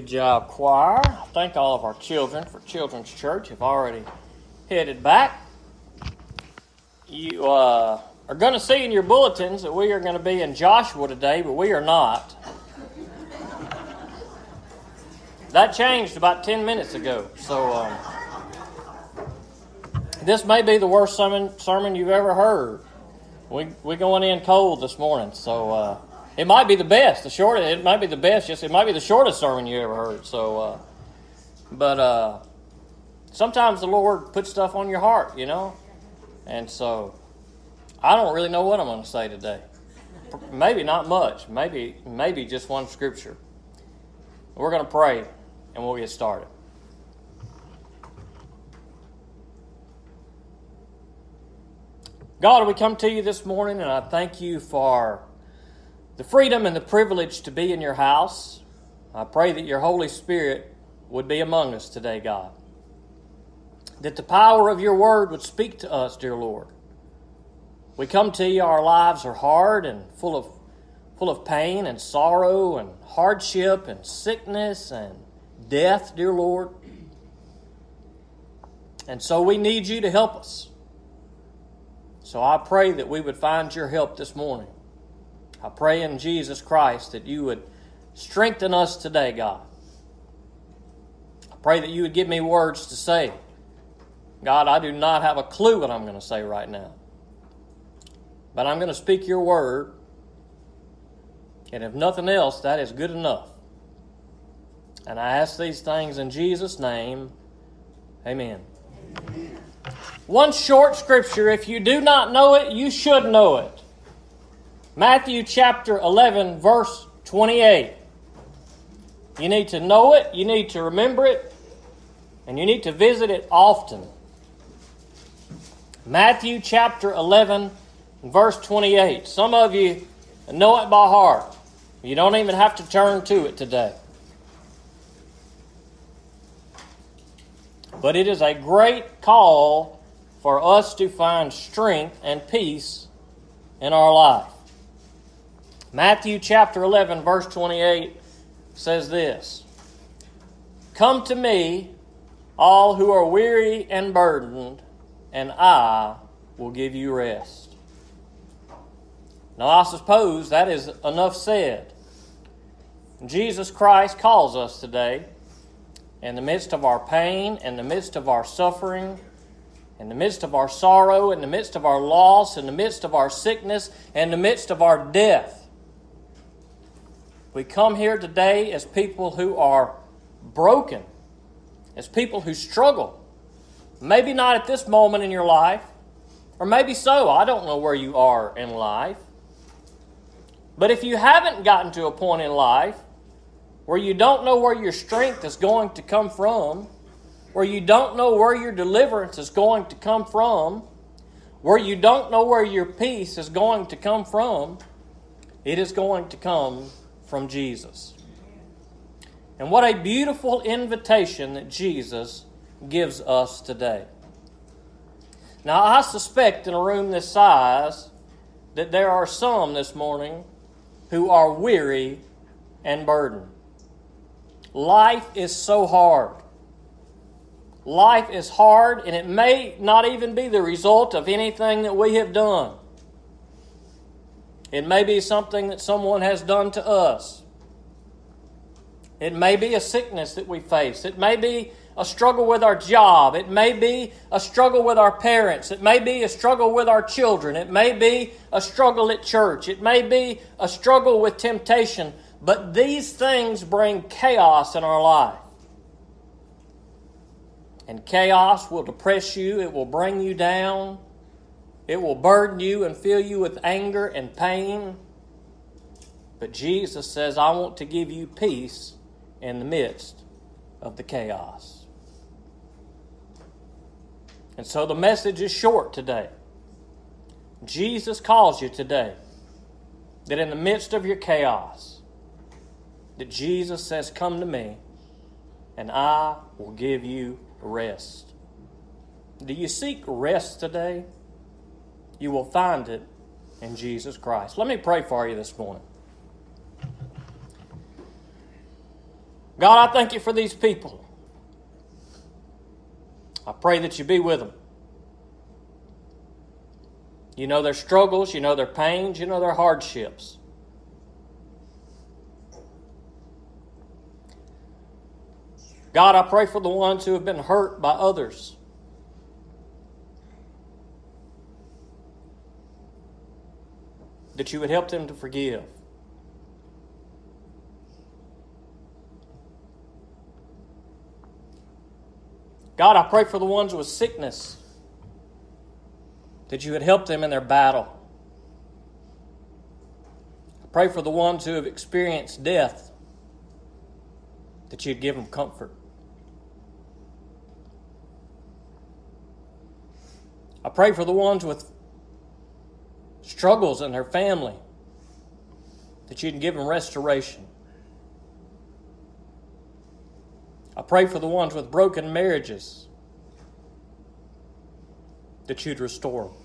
Good job, choir. Thank all of our children for Children's Church have already headed back. You are going to see in your bulletins that we are going to be in Joshua today, but we are not. That changed about 10 minutes ago. So this may be the worst sermon you've ever heard. We're going in cold this morning, so it might be the best. It might be the best. Just it might be the shortest sermon you ever heard. So, but sometimes the Lord puts stuff on your heart, you know, and so I don't really know what I'm going to say today. Maybe not much. Maybe just one scripture. We're going to pray, and we'll get started. God, we come to you this morning, and I thank you for the freedom and the privilege to be in your house. I pray that your Holy Spirit would be among us today, God. That the power of your word would speak to us, dear Lord. We come to you, our lives are hard and full of pain and sorrow and hardship and sickness and death, dear Lord. And so we need you to help us. So I pray that we would find your help this morning. I pray in Jesus Christ that you would strengthen us today, God. I pray that you would give me words to say. God, I do not have a clue what I'm going to say right now. But I'm going to speak your word. And if nothing else, that is good enough. And I ask these things in Jesus' name. Amen. One short scripture, if you do not know it, you should know it. Matthew chapter 11, verse 28. You need to know it, you need to remember it, and you need to visit it often. Matthew chapter 11, verse 28. Some of you know it by heart. You don't even have to turn to it today. But it is a great call for us to find strength and peace in our life. Matthew chapter 11, verse 28 says this: "Come to me, all who are weary and burdened, and I will give you rest." Now I suppose that is enough said. Jesus Christ calls us today, in the midst of our pain, in the midst of our suffering, in the midst of our sorrow, in the midst of our loss, in the midst of our sickness, in the midst of our death. We come here today as people who are broken, as people who struggle. Maybe not at this moment in your life, or maybe so. I don't know where you are in life. But if you haven't gotten to a point in life where you don't know where your strength is going to come from, where you don't know where your deliverance is going to come from, where you don't know where your peace is going to come from, it is going to come from Jesus. And what a beautiful invitation that Jesus gives us today. Now, I suspect in a room this size that there are some this morning who are weary and burdened. Life is so hard. Life is hard, and it may not even be the result of anything that we have done. It may be something that someone has done to us. It may be a sickness that we face. It may be a struggle with our job. It may be a struggle with our parents. It may be a struggle with our children. It may be a struggle at church. It may be a struggle with temptation. But these things bring chaos in our life. And chaos will depress you. It will bring you down. It will burden you and fill you with anger and pain. But Jesus says, I want to give you peace in the midst of the chaos. And so the message is short today. Jesus calls you today that in the midst of your chaos, that Jesus says, come to me and I will give you rest. Do you seek rest today? You will find it in Jesus Christ. Let me pray for you this morning. God, I thank you for these people. I pray that you be with them. You know their struggles, you know their pains, you know their hardships. God, I pray for the ones who have been hurt by others. That you would help them to forgive. God, I pray for the ones with sickness, that you would help them in their battle. I pray for the ones who have experienced death, that you'd give them comfort. I pray for the ones with struggles in their family, that you'd give them restoration. I pray for the ones with broken marriages, that you'd restore them.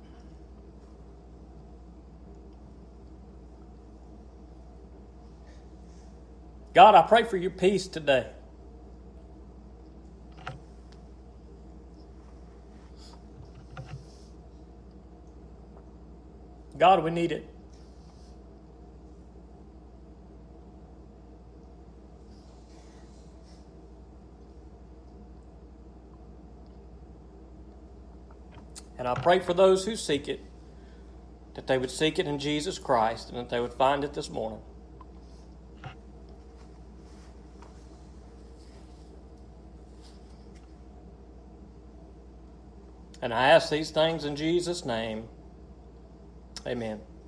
God, I pray for your peace today. God, we need it. And I pray for those who seek it, that they would seek it in Jesus Christ and that they would find it this morning. And I ask these things in Jesus' name. Amen.